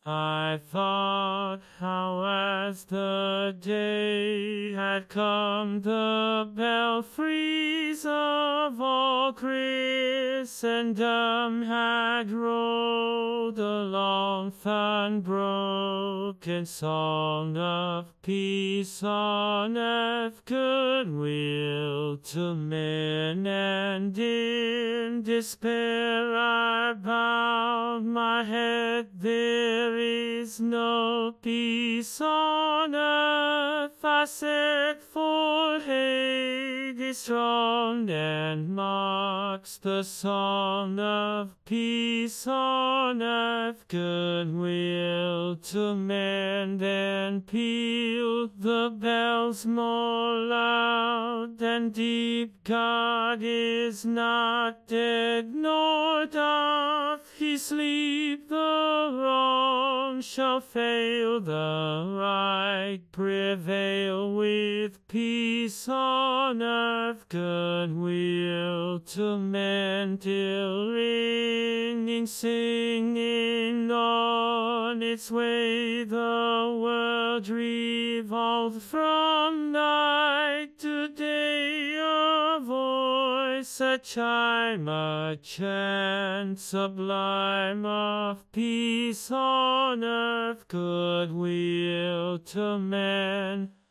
I thought how as the day had come, the belfries of all Christendom had rolled a long unbroken song of peace on earth, goodwill to men, and in despair I bowed my head. There is no peace on earth, I said, for Hades strong and marks the song of peace on earth, goodwill to men. Then pealed the bells more loud and deep. God is not dead, nor doth he sleep. The wrong shall fail, the right prevail, with peace on earth, goodwill to men, till ringing, singing on its way, the world revolved from night to day. A voice, a chime, a chant sublime of peace on earth, goodwill to men.